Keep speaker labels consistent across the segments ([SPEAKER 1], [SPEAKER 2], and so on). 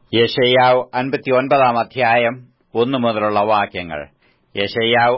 [SPEAKER 1] യെശയ്യാവ് 59 അധ്യായം 1 മുതലുള്ള വാക്യങ്ങൾ. യെശയ്യാവ്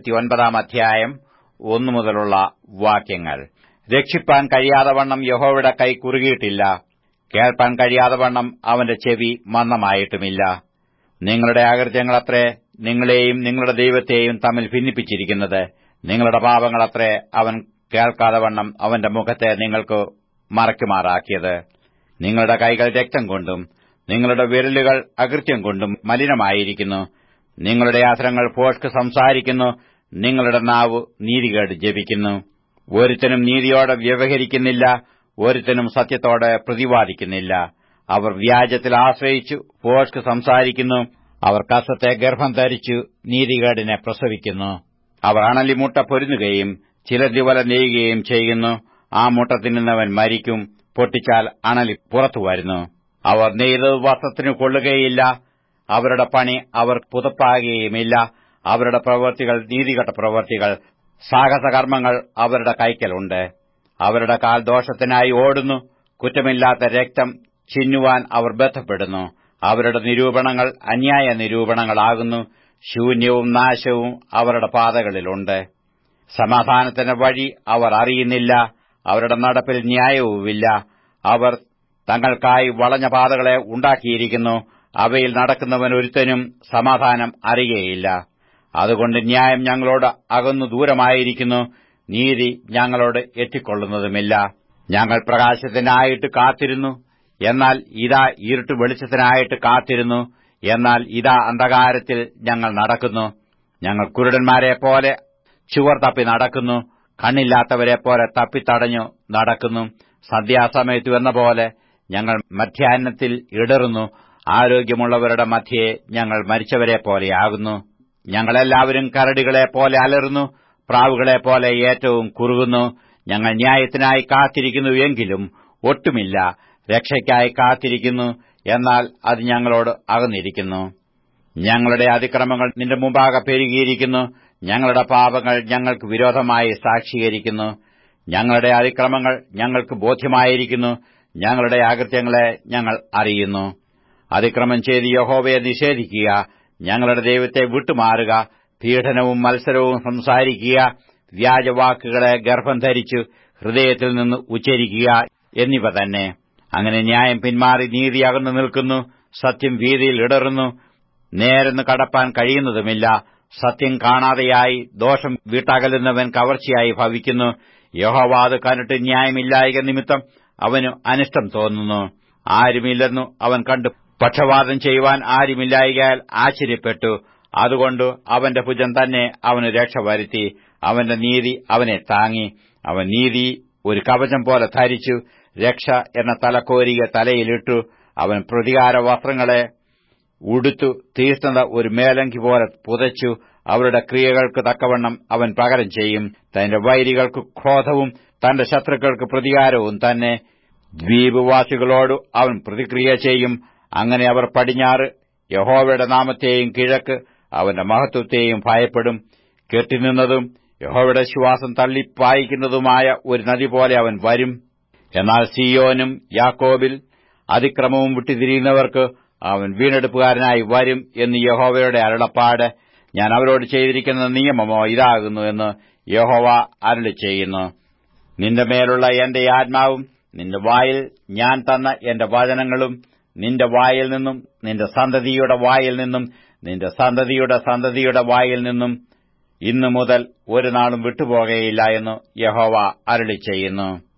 [SPEAKER 1] 59 അധ്യായം 1 മുതലുള്ള വാക്യങ്ങൾ. രക്ഷിപ്പാൻ കഴിയാതവണ്ണം യഹോവയുടെ കൈ കുറുകിയിട്ടില്ല, കേൾപ്പാൻ കഴിയാതവണ്ണം അവന്റെ ചെവി മന്ദമായിട്ടുമില്ല. നിങ്ങളുടെ അകൃത്യങ്ങളത്രേ നിങ്ങളെയും നിങ്ങളുടെ ദൈവത്തെയും തമ്മിൽ ഭിന്നിപ്പിച്ചിരിക്കുന്നത്. നിങ്ങളുടെ പാപങ്ങളത്രേ അവൻ കേൾക്കാതവണ്ണം അവന്റെ മുഖത്തെ നിങ്ങൾക്ക് മറയ്ക്കുമാറാക്കിയത്. നിങ്ങളുടെ കൈകൾ രക്തം കൊണ്ടും നിങ്ങളുടെ വിരലുകൾ അകൃത്യം കൊണ്ടും മലിനമായിരിക്കുന്നു. നിങ്ങളുടെ അധരങ്ങൾ ഭോഷ്ക് സംസാരിക്കുന്നു, നിങ്ങളുടെ നാവ് നീതികേട് ജപിക്കുന്നു. ഒരുത്തനും നീതിയോടെ വ്യവഹരിക്കുന്നില്ല, ഒരുത്തനും സത്യത്തോടെ പ്രതിവാദിക്കുന്നില്ല. അവർ വ്യാജത്തിൽ ആശ്രയിച്ചു ഭോഷ്ക് സംസാരിക്കുന്നു, അവർ കസത്തെ ഗർഭം ധരിച്ചു നീതികേടിനെ പ്രസവിക്കുന്നു. അവർ അണലിമുട്ട പൊരുന്നുകയും ചിലന്തി വല നെയ്യുകയും ചെയ്യുന്നു. ആ മുട്ട തിന്നുന്നവൻ മരിക്കും, പൊട്ടിച്ചാൽ അണലി പുറത്തു വരുന്നു. അവർ നെയ്തത് വസ്ത്രത്തിനു കൊള്ളുകയില്ല, അവരുടെ പണി അവർ പുതപ്പാകുകയുമില്ല. അവരുടെ പ്രവൃത്തികൾ നീതികെട്ട പ്രവൃത്തികൾ, സാഹസകർമ്മങ്ങൾ അവരുടെ കൈക്കലുണ്ട്. അവരുടെ കാൽ ദോഷത്തിനായി ഓടുന്നു, കുറ്റമില്ലാത്ത രക്തം ചിന്നുവാൻ അവർ ബന്ധപ്പെടുന്നു. അവരുടെ നിരൂപണങ്ങൾ അന്യായ നിരൂപണങ്ങളാകുന്നു, ശൂന്യവും നാശവും അവരുടെ പാതകളിലുണ്ട്. സമാധാനത്തിന്റെ വഴി അവർ അറിയുന്നില്ല, അവരുടെ നടപ്പിൽ ന്യായവുമില്ല. അവർ തങ്ങൾക്കായി വളഞ്ഞ പാതകളെ ഉണ്ടാക്കിയിരിക്കുന്നു, അവയിൽ നടക്കുന്നവൻ ഒരുത്തനും സമാധാനം അറിയുകയില്ല. അതുകൊണ്ട് ന്യായം ഞങ്ങളോട് അകന്നു ദൂരമായിരിക്കുന്നു, നീതി ഞങ്ങളോട് എത്തിക്കൊള്ളുന്നതുമില്ല. ഞങ്ങൾ പ്രകാശത്തിനായിട്ട് കാത്തിരുന്നു, എന്നാൽ ഇതാ ഇരുട്ട് വെളിച്ചത്തിനായിട്ട് കാത്തിരുന്നു, എന്നാൽ ഇതാ അന്ധകാരത്തിൽ ഞങ്ങൾ നടക്കുന്നു. ഞങ്ങൾ കുരുടന്മാരെപ്പോലെ ചുവർ തപ്പി നടക്കുന്നു, കണ്ണില്ലാത്തവരെപ്പോലെ തപ്പിത്തടഞ്ഞു നടക്കുന്നു. സന്ധ്യാസമയത്തു എന്ന പോലെ ഞങ്ങൾ മധ്യാഹ്നത്തിൽ ഇടറുന്നു. ആരോഗ്യമുള്ളവരുടെ മധ്യേ ഞങ്ങൾ മരിച്ചവരെപ്പോലെയാകുന്നു. ഞങ്ങളെല്ലാവരും കരടികളെപ്പോലെ അലറുന്നു, പ്രാവുകളെപ്പോലെ ഏറ്റവും കുറുകുന്നു. ഞങ്ങൾ ന്യായത്തിനായി കാത്തിരിക്കുന്നു, എങ്കിലും ഒട്ടുമില്ല. രക്ഷയ്ക്കായി കാത്തിരിക്കുന്നു, എന്നാൽ അത് ഞങ്ങളോട് അകന്നിരിക്കുന്നു. ഞങ്ങളുടെ അതിക്രമങ്ങൾ നിന്റെ മുമ്പാകെ പെരുകിയിരിക്കുന്നു, ഞങ്ങളുടെ പാപങ്ങൾ ഞങ്ങൾക്ക് വിരോധമായി സാക്ഷീകരിക്കുന്നു. ഞങ്ങളുടെ അതിക്രമങ്ങൾ ഞങ്ങൾക്ക് ബോധ്യമായിരിക്കുന്നു, ഞങ്ങളുടെ അകൃത്യങ്ങളെ ഞങ്ങൾ അറിയുന്നു. അതിക്രമം ചെയ്ത് യഹോവയെ നിഷേധിക്കുക, ഞങ്ങളുടെ ദൈവത്തെ വിട്ടുമാറുക. പീഡനവും മത്സരവും സംസാരിക്കുക, വ്യാജവാക്കുകളെ ഗർഭം ധരിച്ചു ഹൃദയത്തിൽ നിന്ന് ഉച്ചരിക്കുക എന്നിവ തന്നെ. അങ്ങനെ ന്യായം പിന്മാറി നീതി അകന്നു നിൽക്കുന്നു, സത്യം വീതിയിൽ ഇടറുന്നു. നേരെന്ന് കടപ്പാൻ കഴിയുന്നതുമില്ല. സത്യം കാണാതെയായി ദോഷം വിട്ടകലുന്നവൻ കവർച്ചയായി ഭവിക്കുന്നു. യഹോവ അത് കണ്ടിട്ട് ന്യായമില്ലായ്ക നിമിത്തം അവനു അനിഷ്ടം തോന്നുന്നു. ആരുമില്ലെന്നു അവൻ കണ്ടു പക്ഷവാദം ചെയ്യുവാൻ ആരുമില്ലായ്കയാൽ ആശ്ചര്യപ്പെട്ടു. അതുകൊണ്ട് അവന്റെ ഭുജം തന്നെ അവന് രക്ഷ വരുത്തി, അവന്റെ നീതി അവനെ താങ്ങി. അവൻ നീതി ഒരു കവചം പോലെ ധരിച്ചു, രക്ഷ എന്ന തലക്കോരിക തലയിലിട്ടു. അവൻ പ്രതികാര വസ്ത്രങ്ങളെ ഉടുത്തു, തീഷ്ണത ഒരു മേലങ്കി പോലെ പുതച്ചു. അവരുടെ ക്രിയകൾക്ക് തക്കവണ്ണം അവൻ പകരം ചെയ്യും. തന്റെ വൈരികൾക്ക് ക്രോധവും തന്റെ ശത്രുക്കൾക്ക് പ്രതികാരവും തന്നെ. ദ്വീപുവാസികളോട് അവൻ പ്രതിക്രിയ ചെയ്യും. അങ്ങനെ അവർ പടിഞ്ഞാറ് യഹോവയുടെ നാമത്തെയും കിഴക്ക് അവന്റെ മഹത്വത്തെയും ഭയപ്പെടും. കെട്ടിനിന്നതും യഹോവയുടെ ശ്വാസം തള്ളിപ്പായിക്കുന്നതുമായ ഒരു നദി പോലെ അവൻ വരും. എന്നാൽ സീയോനും യാക്കോബിൽ അതിക്രമവും വിട്ടുതിരിയുന്നവർക്ക് അവൻ വീണ്ടെടുപ്പുകാരനായി വരും എന്ന് യഹോവയുടെ അരുളപ്പാട്. ഞാൻ അവരോട് ചെയ്തിരിക്കുന്ന നിയമമോ ഇതാകുന്നു എന്ന് യഹോവ അരുളിച്ചെയ്യുന്നു. നിന്റെ മേലുള്ള എന്റെ ആത്മാവും നിന്റെ വായിൽ ഞാൻ തന്ന എന്റെ വചനങ്ങളും നിന്റെ വായിൽ നിന്നും നിന്റെ സന്തതിയുടെ വായിൽ നിന്നും നിന്റെ സന്തതിയുടെ സന്തതിയുടെ വായിൽ നിന്നും ഇന്നു മുതൽ ഒരു നാളും വിട്ടുപോകുകയില്ല എന്ന് യഹോവ അരുളിച്ചെയ്യുന്നു.